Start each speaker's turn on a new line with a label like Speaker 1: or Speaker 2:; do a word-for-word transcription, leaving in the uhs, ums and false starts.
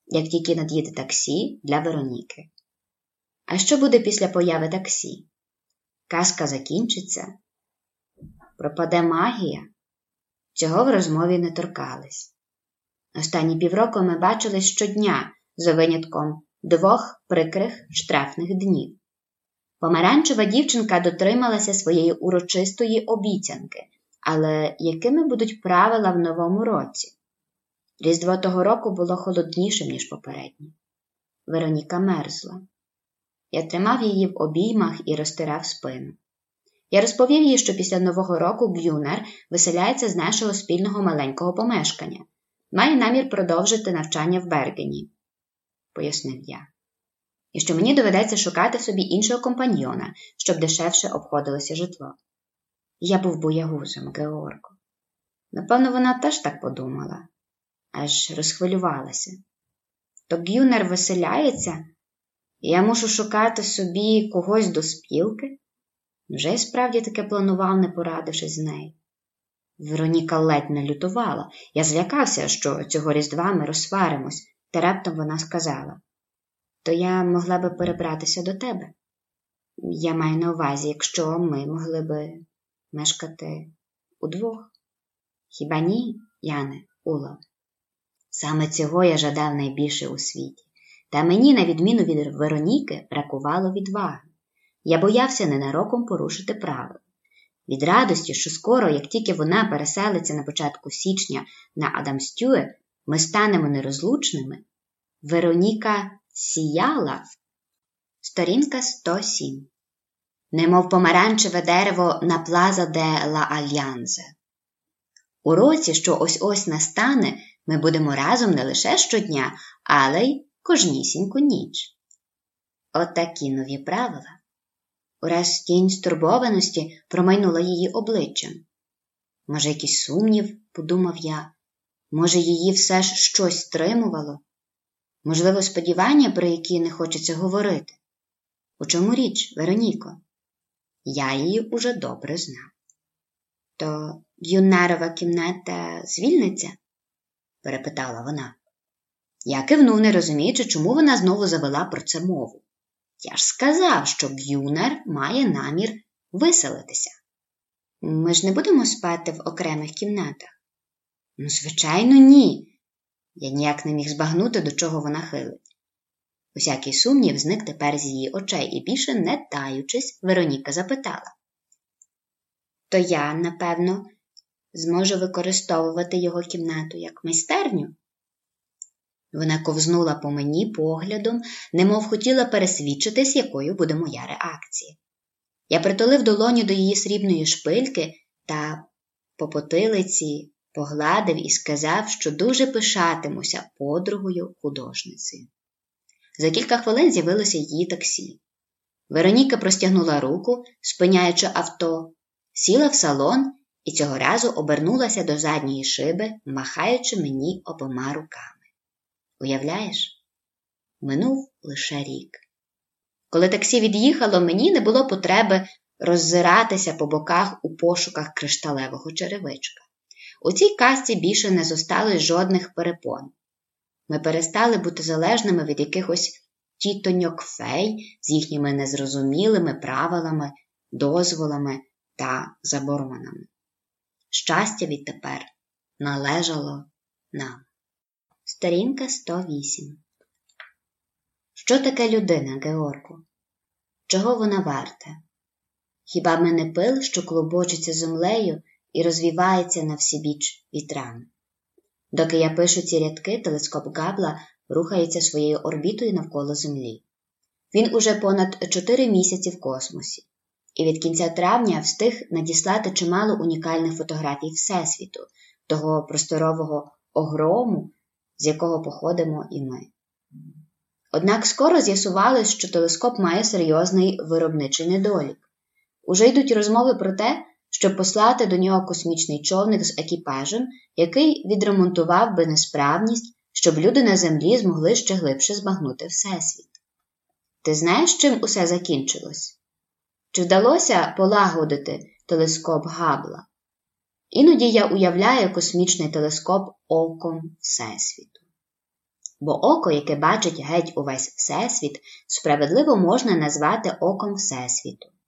Speaker 1: як тільки над'їде таксі для Вероніки. А що буде після появи таксі? Казка закінчиться? Пропаде магія? Цього в розмові не торкались. Останні півроку ми бачились щодня, за винятком двох прикрих штрафних днів. Помаранчева дівчинка дотрималася своєї урочистої обіцянки, але якими будуть правила в новому році? Різдво того року було холоднішим, ніж попереднє. Вероніка мерзла. Я тримав її в обіймах і розтирав спину. Я розповів їй, що після Нового року Гюнер виселяється з нашого спільного маленького помешкання. Має намір продовжити навчання в Бергені, пояснив я. І що мені доведеться шукати собі іншого компаньйона, щоб дешевше обходилося житло. Я був боягузом, Георгу. Напевно, вона теж так подумала. Аж розхвилювалася. То Гюнер виселяється, і я мушу шукати собі когось до спілки? Вже й справді таке планував, не порадившись з нею. Вероніка ледь не лютувала. Я злякався, що цього Різдва ми розсваримось, та раптом вона сказала: то я могла би перебратися до тебе. Я маю на увазі, якщо ми могли би мешкати удвох. Хіба ні, Яне, Уло? Саме цього я жадав найбільше у світі. Та мені, на відміну від Вероніки, бракувало відваги. Я боявся ненароком порушити правила. Від радості, що скоро, як тільки вона переселиться на початку січня на Адамстюе, ми станемо нерозлучними, Вероніка сіяла. Сторінка сто сім. Немов помаранчеве дерево на Плаза де ла Альянзе. У році, що ось-ось настане, ми будемо разом не лише щодня, але й кожнісіньку ніч. Отакі нові правила. Ураз тінь стурбованості промайнула її обличчям. Може, якийсь сумнів, подумав я. Може, її все ж щось стримувало? Можливо, сподівання, про які не хочеться говорити. У чому річ, Вероніко? Я її уже добре знав. То Гюнерова кімната звільниться? Перепитала вона. Я кивнув, не розуміючи, чому вона знову завела про це мову. Я ж сказав, що Гюнер має намір виселитися. Ми ж не будемо спати в окремих кімнатах? Ну, звичайно, ні. Я ніяк не міг збагнути, до чого вона хилить. Усякий сумнів зник тепер з її очей, і більше не таючись, Вероніка запитала. То я, напевно, зможу використовувати його кімнату як майстерню? Вона ковзнула по мені поглядом, немов хотіла пересвідчитись, якою буде моя реакція. Я притулив долоню до її срібної шпильки та по потилиці погладив і сказав, що дуже пишатимуся подругою художниці. За кілька хвилин з'явилося її таксі. Вероніка простягнула руку, спиняючи авто, сіла в салон і цього разу обернулася до задньої шиби, махаючи мені обома руками. Уявляєш? Минув лише рік. Коли таксі від'їхало, мені не було потреби роззиратися по боках у пошуках кришталевого черевичка. У цій казці більше не зосталось жодних перепон. Ми перестали бути залежними від якихось тітоньок-фей з їхніми незрозумілими правилами, дозволами та заборонами. Щастя відтепер належало нам. Сторінка сто вісім. Що таке людина, Георгу? Чого вона варта? Хіба ми не пил, що клубочиться землею і розвівається на всібіч вітрами? Доки я пишу ці рядки, телескоп Габла рухається своєю орбітою навколо Землі. Він уже понад чотири місяці в космосі, і від кінця травня встиг надіслати чимало унікальних фотографій Всесвіту, того просторового огрому, з якого походимо і ми. Однак скоро з'ясувалось, що телескоп має серйозний виробничий недолік. Уже йдуть розмови про те, щоб послати до нього космічний човник з екіпажем, який відремонтував би несправність, щоб люди на Землі змогли ще глибше збагнути Всесвіт. Ти знаєш, чим усе закінчилось? Чи вдалося полагодити телескоп Габла? Іноді я уявляю космічний телескоп оком Всесвіту. бо око, яке бачить геть увесь Всесвіт, справедливо можна назвати оком Всесвіту.